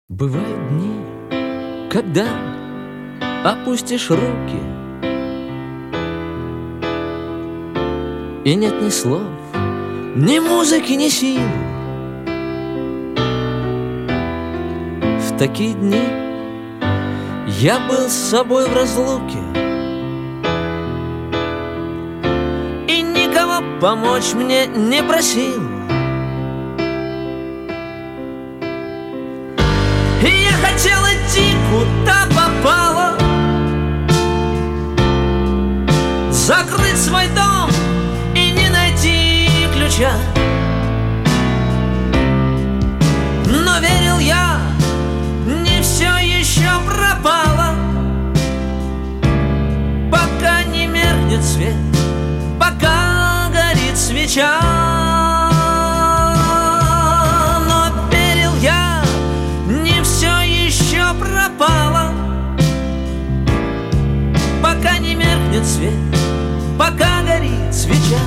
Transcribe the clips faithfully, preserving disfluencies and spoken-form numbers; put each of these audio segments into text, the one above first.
Бывают дни, когда опустишь руки, и нет ни слов, ни музыки, ни сил. В такие дни я был с собой в разлуке и никого помочь мне не просил. И я хотел идти, куда попало, закрыть свой дом и не найти ключа. Но верил я, не все еще пропало, пока не меркнет свет, пока горит свеча. Пропала, пока не меркнет свет, пока горит свеча.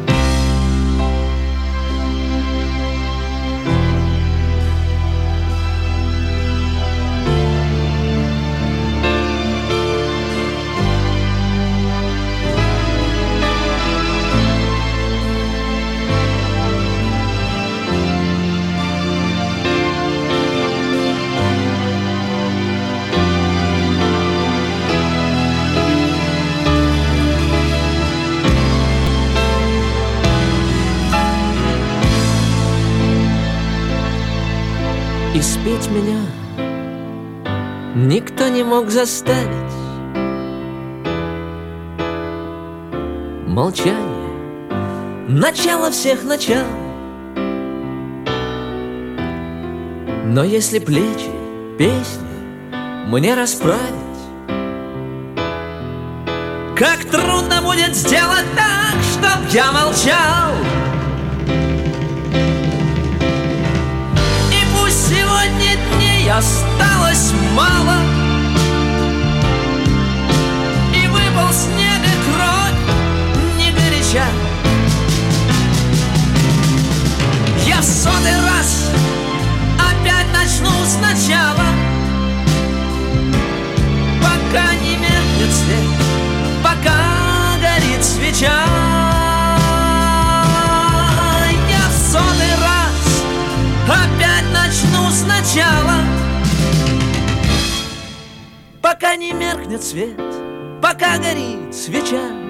И спеть меня никто не мог заставить. Молчание — начало всех начал. Но если плечи песни мне расправить, как трудно будет сделать так, чтоб я молчал. Сегодня дней осталось мало, и выпал снег и кровь не горяча. Я в сотый раз опять начну сначала, пока не меркнет свет, пока горит свеча. Я в сотый раз опять начну сначала, пока не меркнет свет, пока горит свеча.